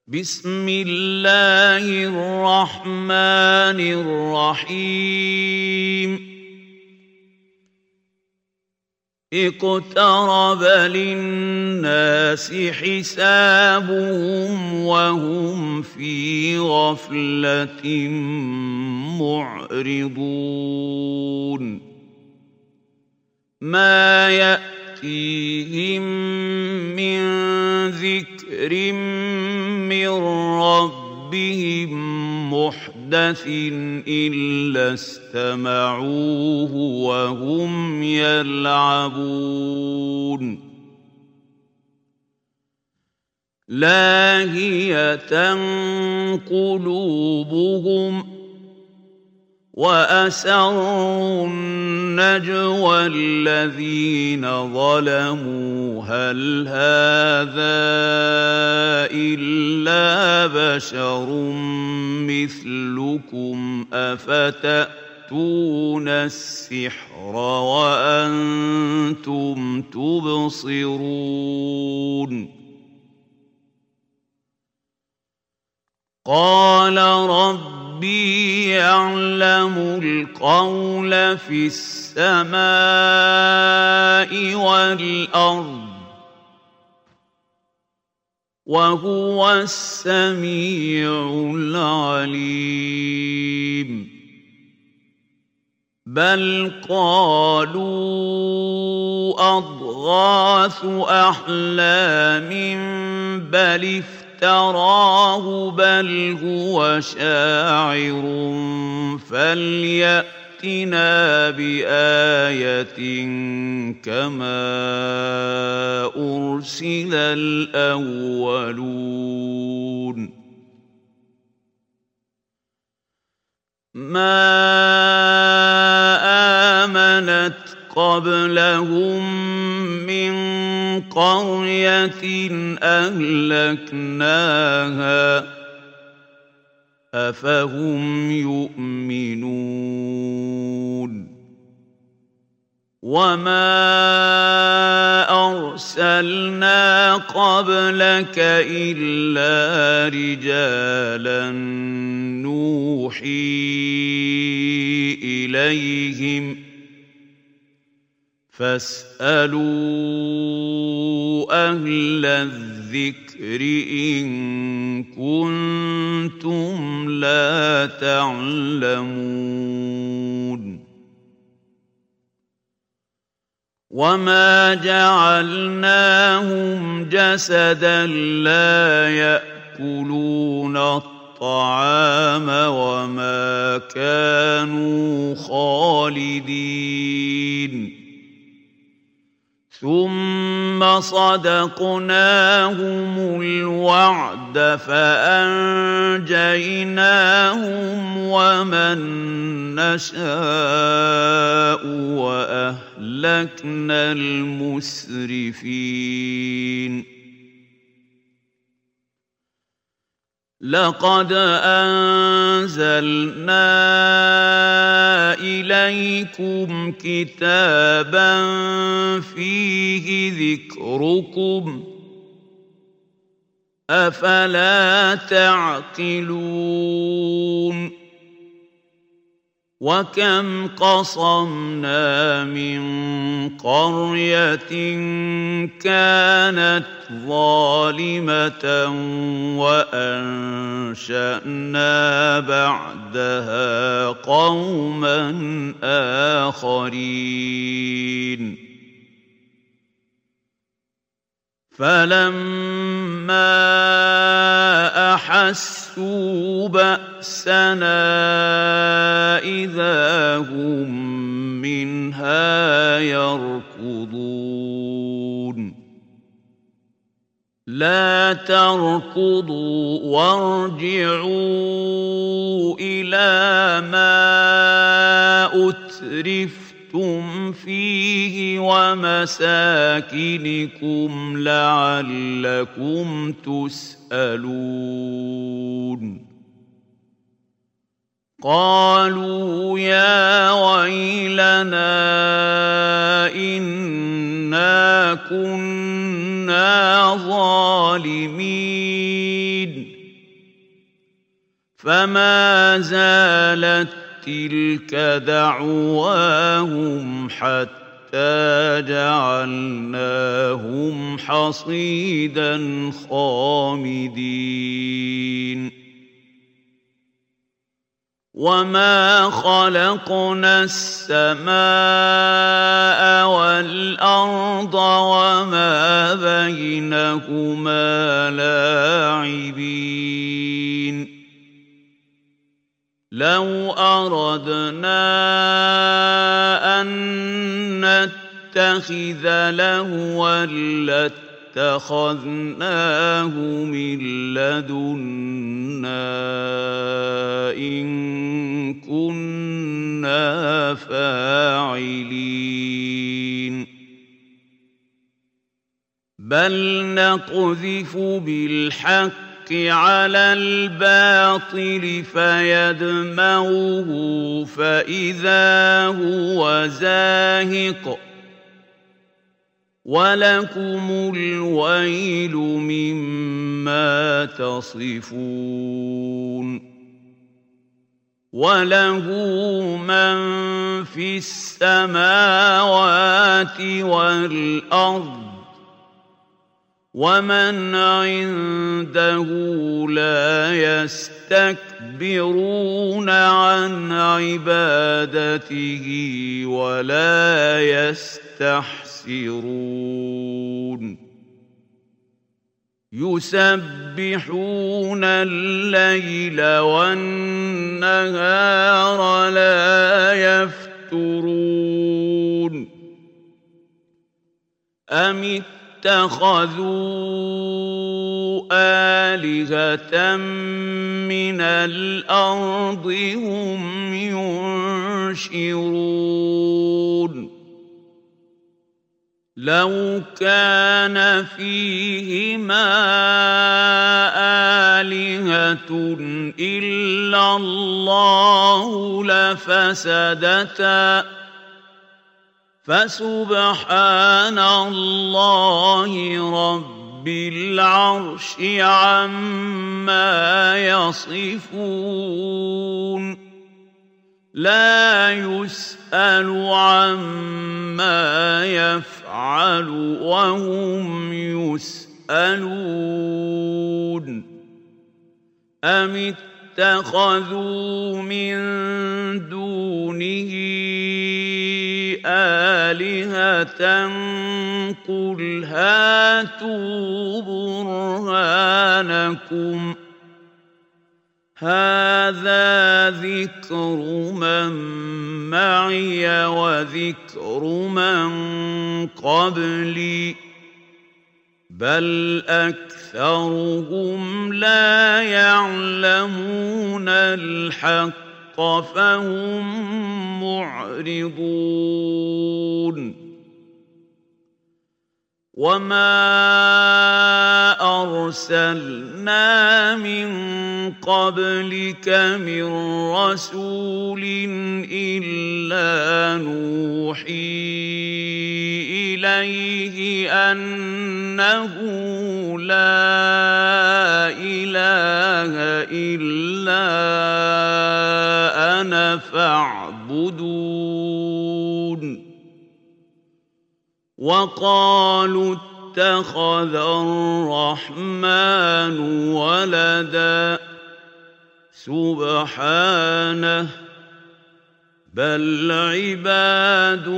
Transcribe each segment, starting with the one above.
بسم الله الرحمن الرحيم اقترب للناس حسابهم وهم في غفلة معرضون ما يأتيهم من ذكر من ربهم محدث إلا استمعوه وهم يلعبون لاهية قلوبهم وأسروا النجوى الذين ظلموا هل هذا إلا بشر مثلكم أفتأتون السحر وأنتم تبصرون قال ربي يعلم القول في السماء والأرض وهو السميع العليم بل قالوا أضغاث أحلام بل افتراه بل هو شاعر فليأتنا بآية كما أرسل الأولون ما آمنت قبلهم من قرية أهلكناها أفهم يؤمنون وما أرسلنا قبلك إلا رجالا نوحي إليهم فاسألوا أهل الذكر إن كنتم لا تعلمون وما جعلناهم جسدا لا يأكلون الطعام وما كانوا خالدين ثم صدقناهم الوعد فأنجيناهم ومن نشاء وأهلكنا المسرفين لقد أنزلنا إليكم كتابا فيه ذكركم أفلا تعقلون وكم قصمنا من قرية كانت ظالمة وأنشأنا بعدها قوما آخرين فلما أحسوا بأسنا إذا هم منها يركضون لا تركضوا وارجعوا إلى ما أترفتم فيه ومساكنكم لعلكم تسألون قالوا يا ويلنا إنا كنا ظالمين فما زالت تلك دعواهم حتى جعلناهم حصيدا خامدين وما خلقنا السماء والأرض وما بينهما لاعبين لو أردنا أن نتخذ لهوا لاتخذناه من لدنا إن كنا فاعلين بل نقذف بالحق على الباطل فيدمغه فإذا هو زاهق ولكم الويل مما تصفون وله من في السماوات والأرض ومن عنده لا يستكبرون عن عبادته ولا يستحسرون يسبحون الليل والنهار لا يفترون أم اتخذوا آلهة من الأرض هم ينشرون لو كان فيهما آلهة إلا الله لفسدتا فسبحان الله رب العرش عما يصفون لا يسأل عما يفعل وهم يسألون أم اتخذوا من دونه آلهة قل هاتوا برهانكم هذا ذكر من معي وذكر من قبلي بل أكثرهم لا يعلمون الحق فهم معرضون وما أرسلنا من قبلك من رسول إلا نوحي إليه أنه لا إله إلا أنا فاعبدون وقالوا اتخذ الرحمن ولدا سبحانه بل عباد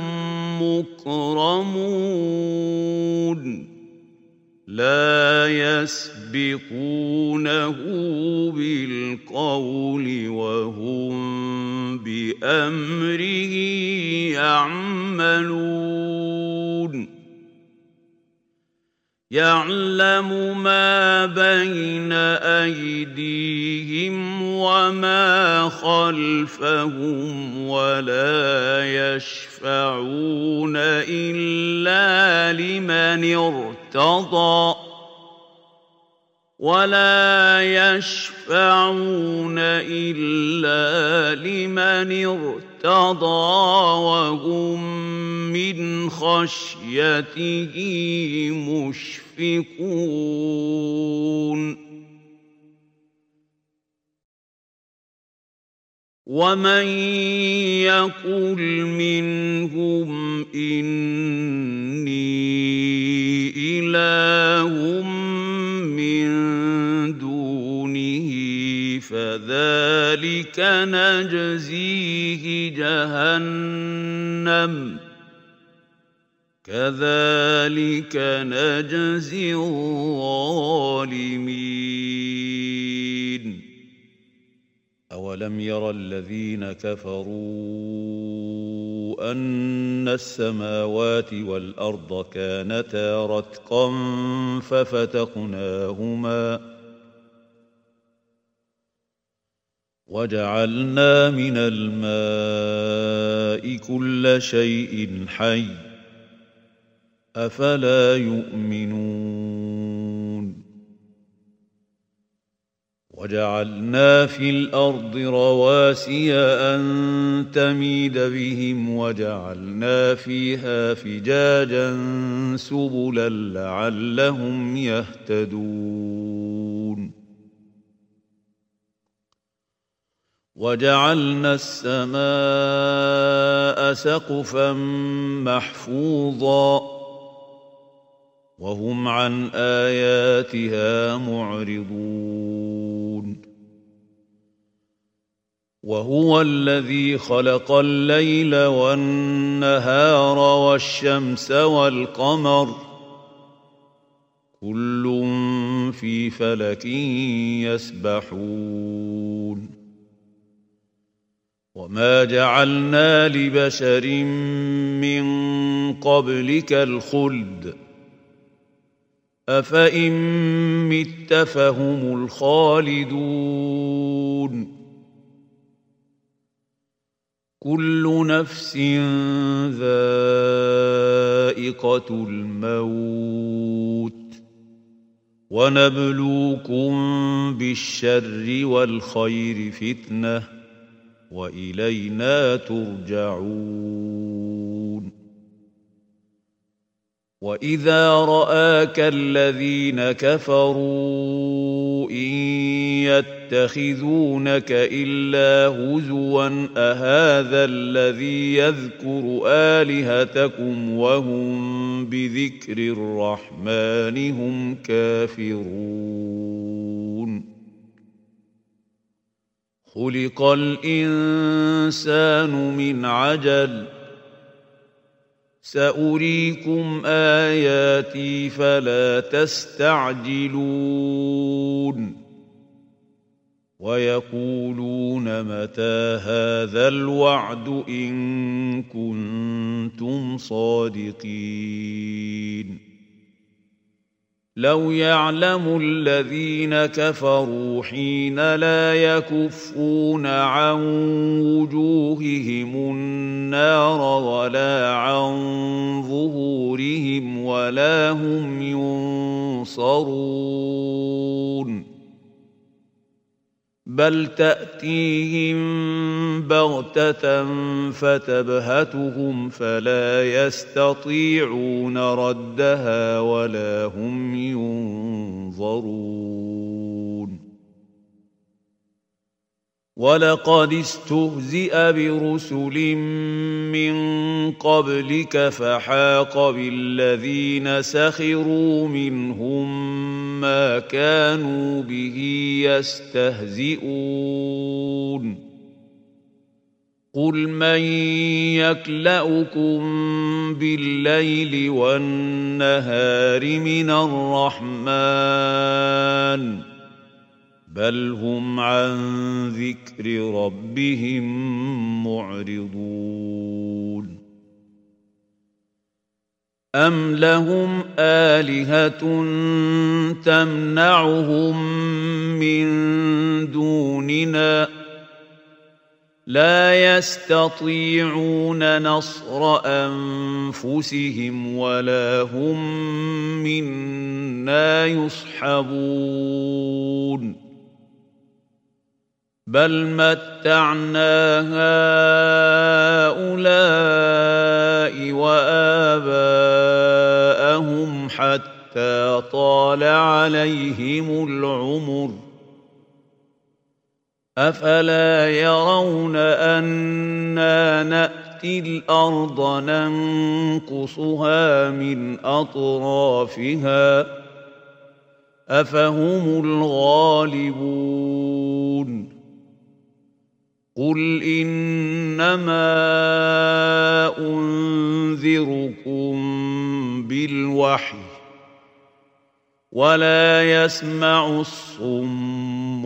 مكرمون لا يسبقونه بالقول وهم بأمره يعملون يعلم ما بين أيديهم وما خلفهم ولا يشفعون إلا لمن ارتضى وهم من خشيته مشفقون ومن يقل منهم إني إله من دونه فذلك نجزيه جهنم كذلك نجزي الظالمين. أولم ير الذين كفروا أن السماوات والأرض كانتا رتقا ففتقناهما وجعلنا من الماء كل شيء حي أفلا يؤمنون وجعلنا في الأرض رواسي أن تميد بهم وجعلنا فيها فجاجا سبلا لعلهم يهتدون وجعلنا السماء سقفا محفوظا وهم عن آياتها معرضون وهو الذي خلق الليل والنهار والشمس والقمر كل في فلك يسبحون وما جعلنا لبشر من قبلك الخلد أفإن مت فهم الخالدون كل نفس ذائقة الموت ونبلوكم بالشر والخير فتنة وإلينا ترجعون وإذا رآك الذين كفروا إن يتخذونك إلا هزوا أهذا الذي يذكر آلهتكم وهم بذكر الرحمن هم كافرون خلق الإنسان من عجل سأريكم آياتي فلا تستعجلون ويقولون متى هذا الوعد إن كنتم صادقين لو يعلم الذين كفروا حين لا يكفون عن وجوههم النار ولا عن ظهورهم ولا هم ينصرون بل تأتيهم بغتة فتبهتهم فلا يستطيعون ردها ولا هم ينظرون ولقد استهزئ برسل من قبلك فحاق بالذين سخروا منهم ما كانوا به يستهزئون قل من يكلؤكم بالليل والنهار من الرحمن بل هم عن ذكر ربهم معرضون أم لهم آلهة تمنعهم من دوننا لا يستطيعون نصر أنفسهم ولا هم منا يصحبون بل متعنا هؤلاء وآباءهم حتى طال عليهم العمر أفلا يرون أنا نأتي الأرض ننقصها من أطرافها أفهم الغالبون قل إنما أنذركم بالوحي ولا يسمع الصم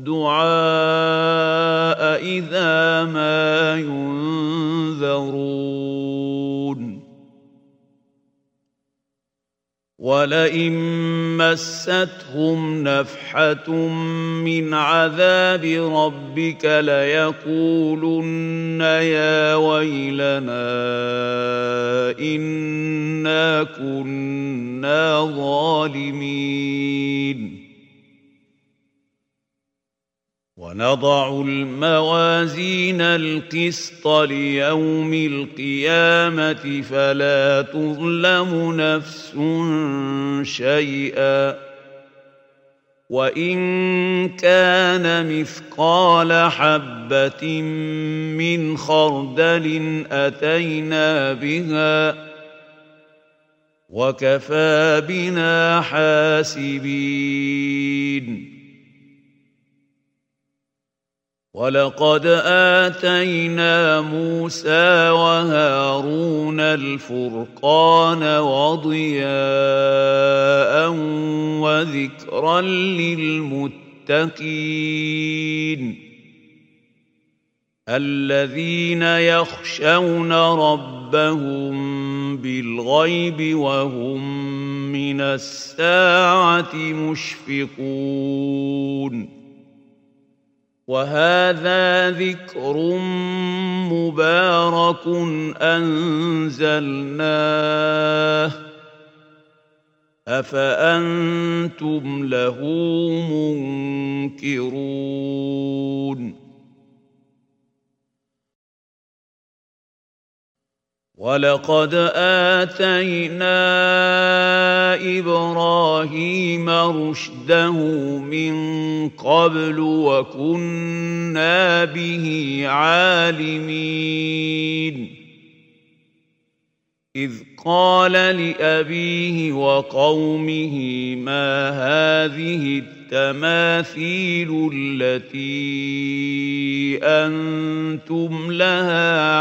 الدعاء إذا ما ينذرون ولئن مستهم نفحة من عذاب ربك ليقولن يا ويلنا إنا كنا ظالمين ونضع الموازين القسط ليوم القيامة فلا تظلم نفس شيئا وإن كان مثقال حبة من خردل أتينا بها وكفى بنا حاسبين ولقد آتينا موسى وهارون الفرقان وضياء وذكرا للمتقين الذين يخشون ربهم بالغيب وهم من الساعة مشفقون وهذا ذكر مبارك أنزلناه أفأنتم له منكرون ولقد آتينا إبراهيم رشده من قبل وكنا به عالمين إذ قال لأبيه وقومه ما هذه التماثيل التي أنتم لها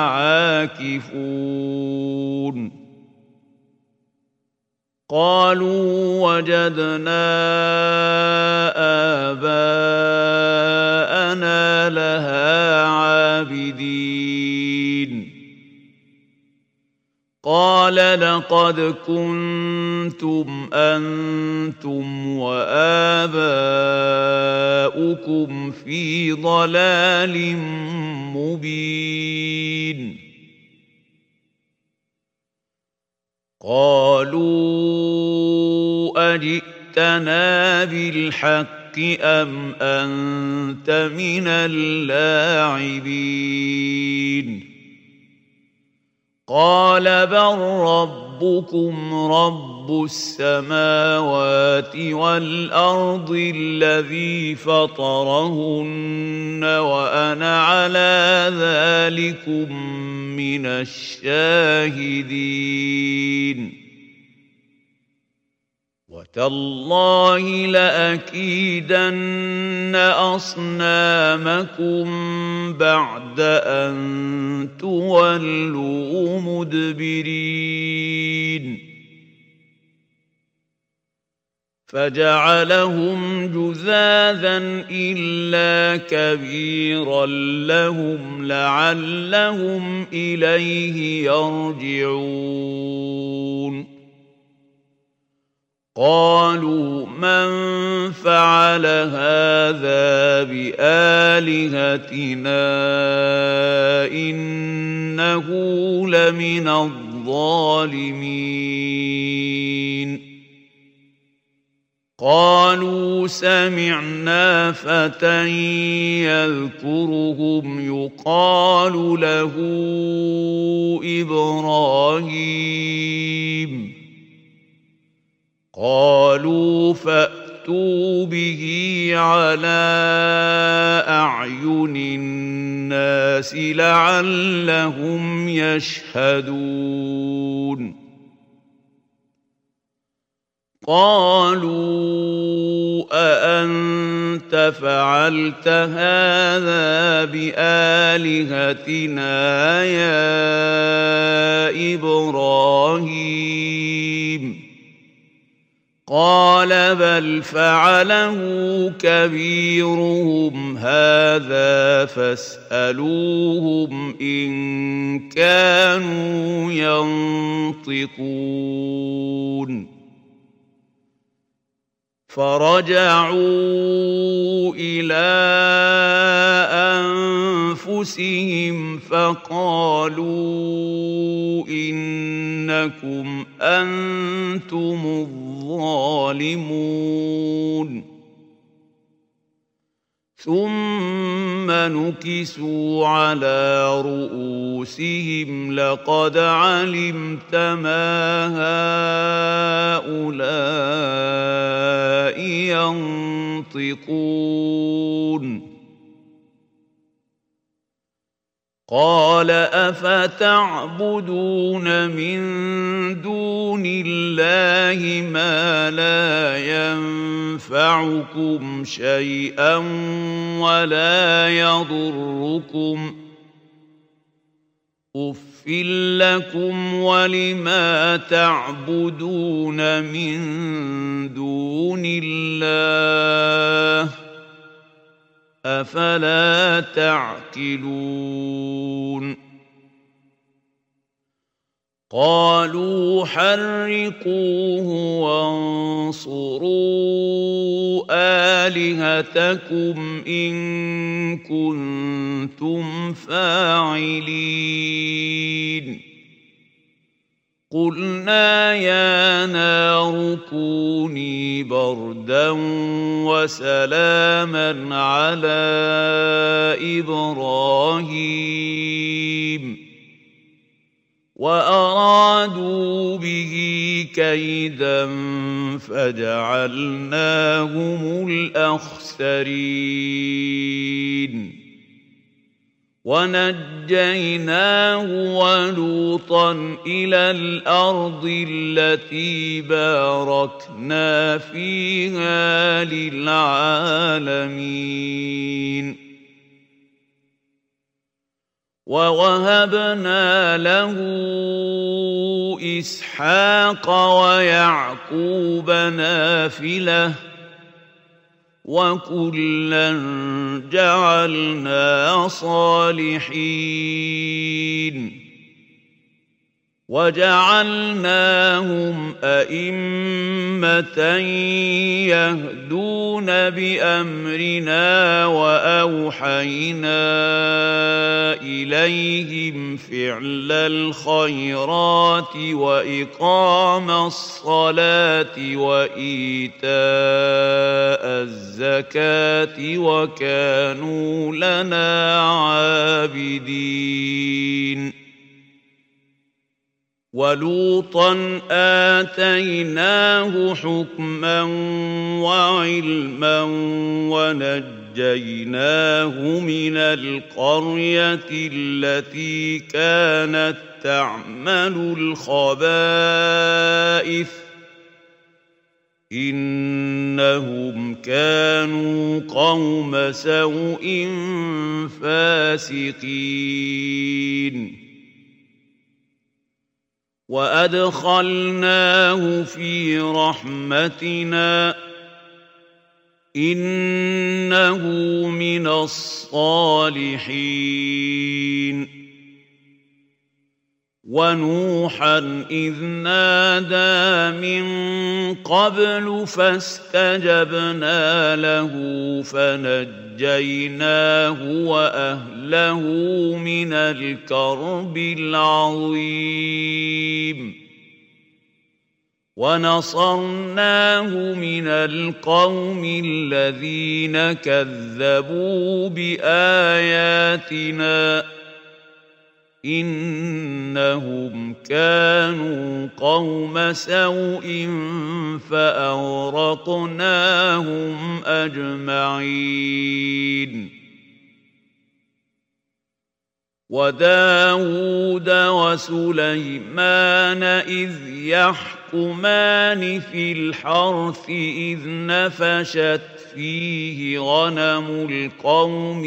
عاكفون قالوا وجدنا آباءنا لها عابدين قال لقد كنتم أنتم وآباؤكم في ضلال مبين قالوا أجئتنا بالحق أم أنت من اللاعبين قال بل ربكم رب السماوات والأرض الذي فطرهن وأنا على ذلكم من الشاهدين وتالله لأكيدن أصنامكم بعد أن تولوا مدبرين فجعلهم جذاذا إلا كبيرا لهم لعلهم إليه يرجعون قالوا من فعل هذا بآلهتنا إنه لمن الظالمين قالوا سمعنا فتى يذكرهم يقال له إبراهيم قالوا فأتوا فأتوا به على أعين الناس لعلهم يشهدون قالوا أأنت فعلت هذا بآلهتنا يا إبراهيم قال بل فعله كبيرهم هذا فاسألوهم إن كانوا ينطقون فرجعوا إلى أنفسهم فقالوا إنكم أنتم الظالمون ثم نكسوا على رؤوسهم لقد علمت ما هؤلاء ينطقون قال أفتعبدون من دون الله ما لا ينفعكم شيئا ولا يضركم أف لكم ولما تعبدون من دون الله أفلا تعقلون قالوا حرقوه وانصروا آلهتكم إن كنتم فاعلين قلنا يا نار كوني بردا وسلاما على إبراهيم وأرادوا به كيدا فجعلناهم الأخسرين ونجيناه ولوطا إلى الأرض التي باركنا فيها للعالمين ووهبنا له إسحاق ويعقوب نافلة وكلا جعلنا صالحين وجعلناهم أئمة يهدون بأمرنا وأوحينا إليهم فعل الخيرات وإقام الصلاة وإيتاء الزكاة وكانوا لنا عابدين ولوطا آتيناه حكما وعلما ونجيناه من القرية التي كانت تعمل الخبائث إنهم كانوا قوم سوء فاسقين وأدخلناه في رحمتنا إنه من الصالحين ونوحا إذ نادى من قبل فاستجبنا له فنجيناه وأهله من الكرب العظيم ونصرناه من القوم الذين كذبوا بآياتنا إنهم كانوا قوم سوء فأغرقناهم أجمعين وداود وسليمان إذ يحكمان في الحرث إذ نفشت فيه غنم القوم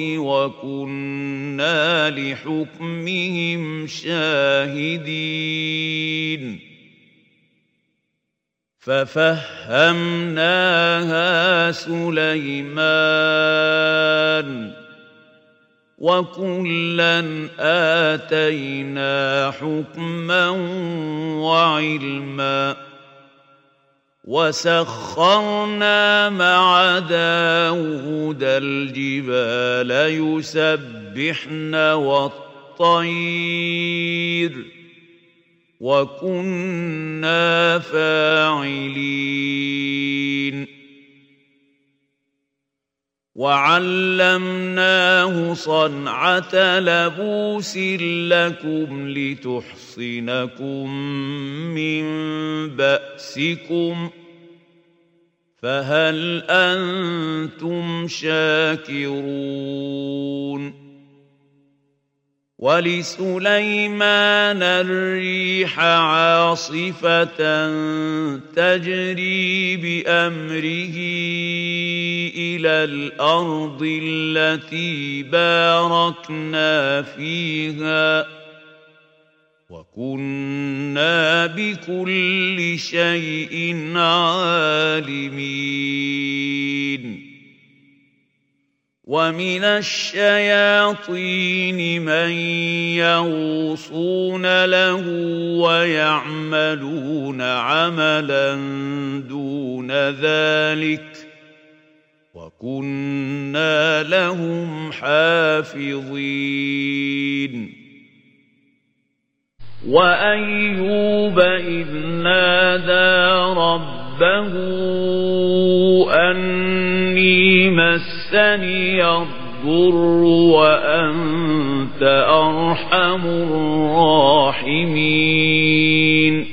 وكنا لحكمهم شاهدين ففهمناها سليمان وكلا آتينا حكما وعلما وسخرنا مع داود الجبال يسبحن والطير وكنا فاعلين وعلمناه صنعة لبوس لكم لتحصنكم من بأسكم فهل أنتم شاكرون ولسليمان الريح عاصفة تجري بأمره إلى الأرض التي باركنا فيها وكنا بكل شيء عالمين ومن الشياطين من يغوصون له ويعملون عملا دون ذلك وكنا لهم حافظين وأيوب إذ نادى ربه أني مسني الضر وأنت أرحم الراحمين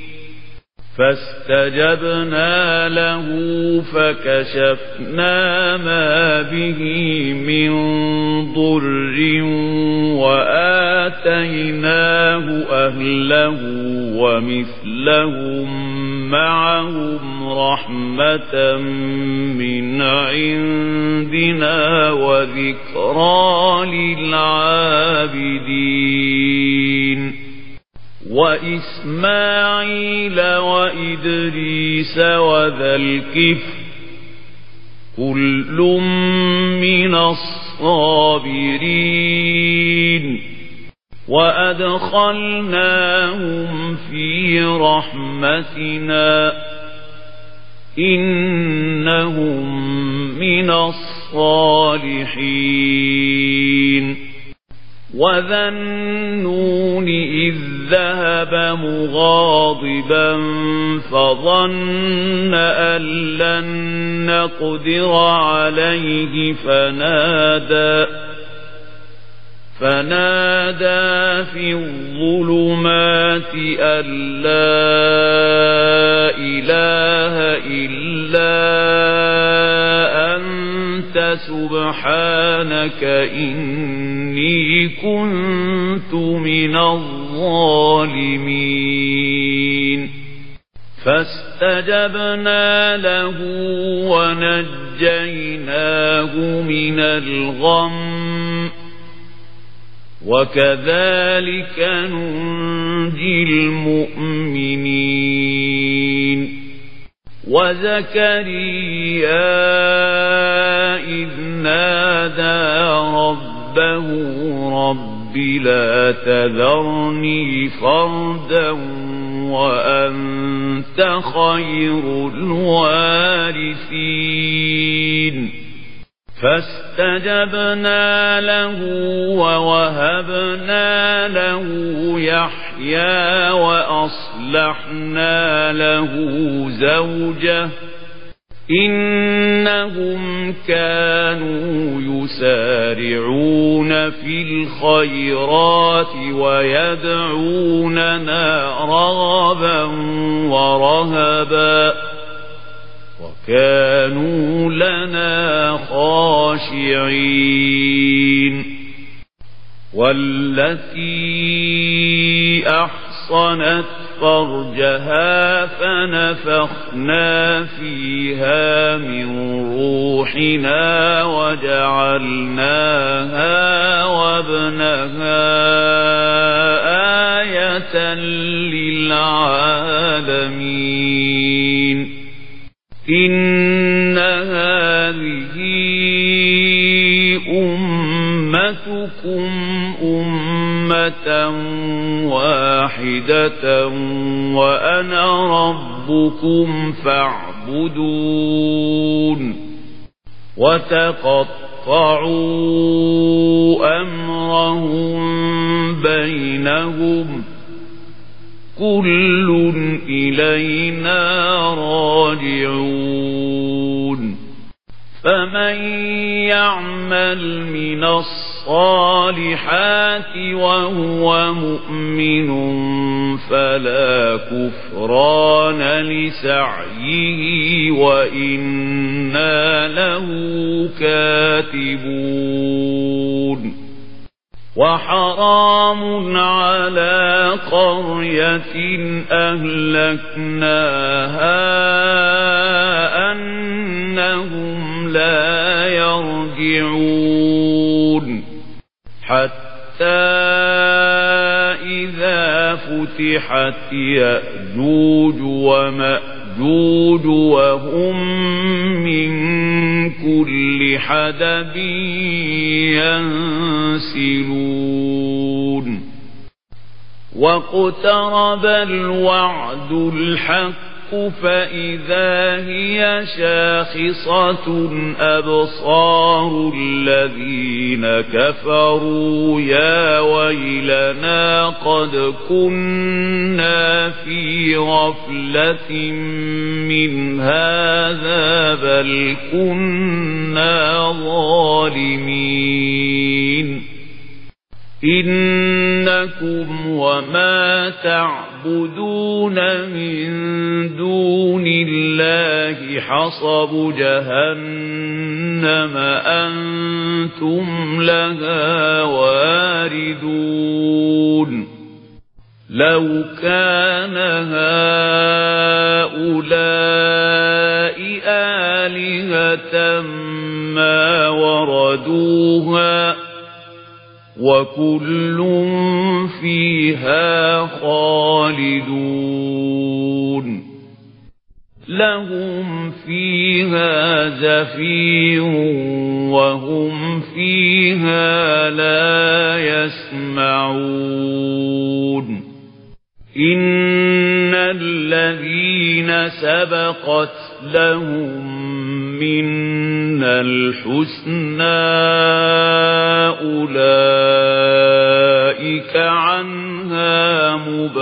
فاستجبنا له فكشفنا ما به من ضر وآتيناه أهله ومثلهم معهم رحمة من عندنا وذكرى للعابدين وإسماعيل وإدريس وذا الكفل كل من الصابرين وأدخلناهم في رحمتنا إنهم من الصالحين وذا النون إذ ذهب مغاضبا فظن أن لن نقدر عليه فنادى في الظلمات أن لا إله إلا أنت سبحانك إني كنت من الظالمين فاستجبنا له ونجيناه من الغم وكذلك ننجي المؤمنين وزكريا إذ نادى ربه رب لا تذرني فردا وأنت خير الوارثين فاستجبنا له ووهبنا له يحيى وأصلحنا له زوجه إنهم كانوا يسارعون في الخيرات ويدعوننا رغبا ورهبا وكانوا لنا خاشعين والتي أحصنت فرجها فنفخنا فيها من روحنا وجعلناها وابنها آية للعالمين إن هذه أمتكم أمة واحدة وأنا ربكم فاعبدون وتقطعوا أمرهم بينهم كل إلينا راجعون فمن يعمل من الصالحات وهو مؤمن فلا كفران لسعيه وإنا له كاتبون وحرام على قرية أهلكناها أنهم لا يرجعون حتى إذا فتحت يأجوج ومأجوج وهم من كل حدب ينسلون واقترب الوعد الحق فإذا هي شاخصة أبصار الذين كفروا يا ويلنا قد كنا في غفلة من هذا بل كنا ظالمين إنكم وما تعبدون من دون الله حصب جهنم أنتم لها واردون لو كان هؤلاء آلهة ما وردوها وكل فيها خالدون لهم فيها زفير وهم فيها لا يسمعون إن الذين سبقت لهم منا الحسنى أولئك عنها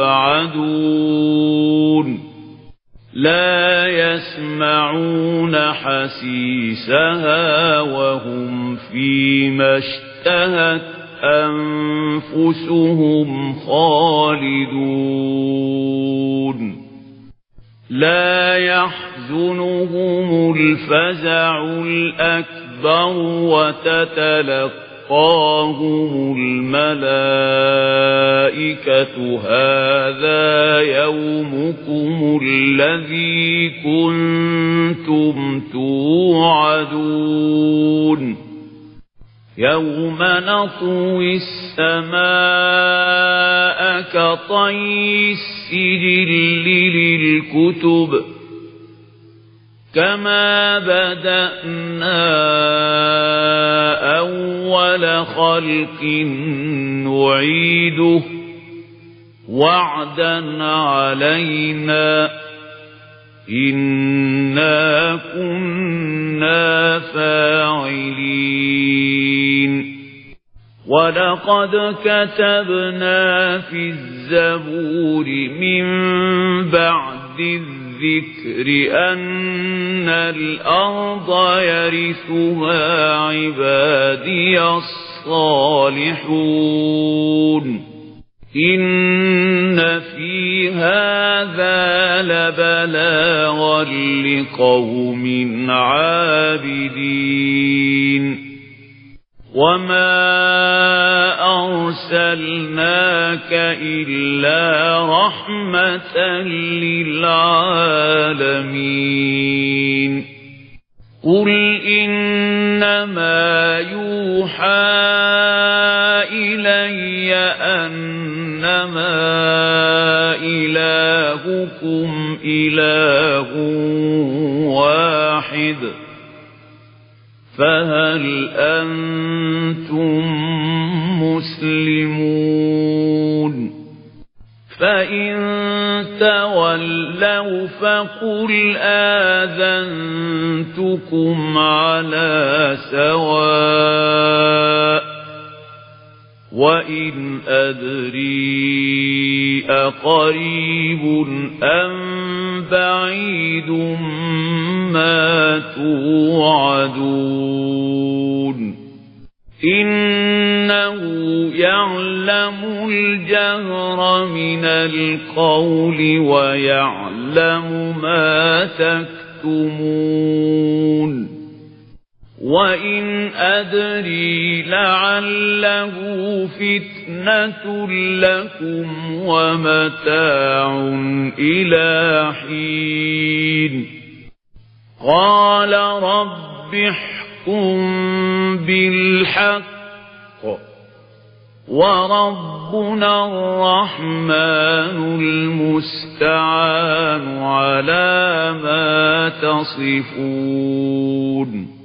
مبعدون لا يسمعون حسيسها وهم فيما اشتهت أنفسهم خالدون لا يحزنهم الفزع الأكبر وتتلقاهم الملائكة هذا يومكم الذي كنتم توعدون يوم نطوي السماء كطي السجل للكتب كما بدأنا أول خلق نعيده وعدا علينا إنا كنا فاعلين ولقد كتبنا في الزبور من بعد الذكر أن الأرض يرثها عبادي الصالحون الصالحون إن في هذا لبلاغا لقوم عابدين وما أرسلناك إلا رحمة للعالمين قل إنما يوحى إلي أنما إلهكم إله واحد فهل أنتم مسلمون فإن تولوا فقل آذنتكم على سواء وإن أدري أقريب أم بعيد ما توعدون إنه يعلم الجهر من القول ويعلم ما تكتمون وإن أدري لعله فتنة لكم ومتاع إلى حين قال رب احكم بالحق وربنا الرحمن المستعان على ما تصفون